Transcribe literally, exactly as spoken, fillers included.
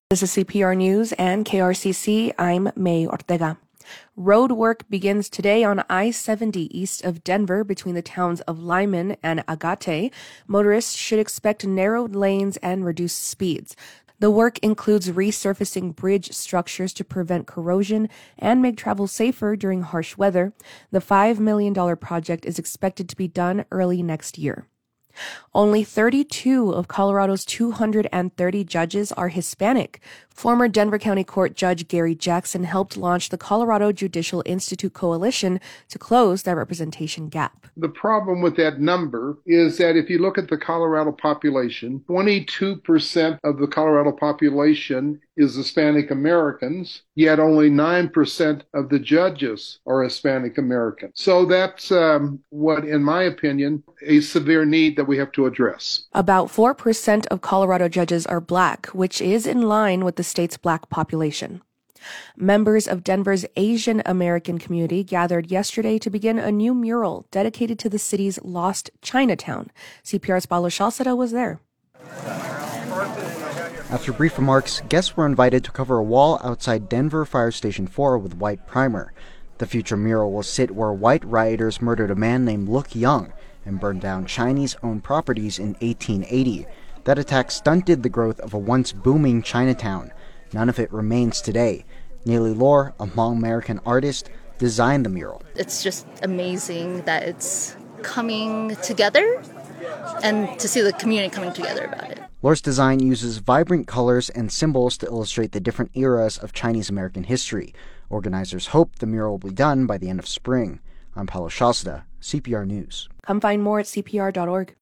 This is C P R News and K R C C. I'm May Ortega. Road work begins today on I seventy east of Denver between the towns of Lyman and Agate. Motorists should expect narrowed lanes and reduced speeds. The work includes resurfacing bridge structures to prevent corrosion and make travel safer during harsh weather. The five million dollars project is expected to be done early next year. Only thirty-two of Colorado's two hundred thirty judges are Hispanic. Former Denver County Court Judge Gary Jackson helped launch the Colorado Judicial Institute Coalition to close that representation gap. The problem with that number is that if you look at the Colorado population, twenty-two percent of the Colorado population is Hispanic Americans, yet only nine percent of the judges are Hispanic Americans. So that's um, what, in my opinion, a severe need that we have to address. About four percent of Colorado judges are Black, which is in line with the state's Black population. Members of Denver's Asian American community gathered yesterday to begin a new mural dedicated to the city's lost Chinatown. C P R's Paulo Shalceda was there. After brief remarks, guests were invited to cover a wall outside Denver Fire Station four with white primer. The future mural will sit where white rioters murdered a man named Look Young and burned down Chinese-owned properties in eighteen eighty. That attack stunted the growth of a once booming Chinatown. None of it remains today. Neely Lore, a Hmong American artist, designed the mural. It's just amazing that it's coming together and to see the community coming together about it. Lore's design uses vibrant colors and symbols to illustrate the different eras of Chinese American history. Organizers hope the mural will be done by the end of spring. I'm Paulo Shalceda, C P R News. Come find more at C P R dot org.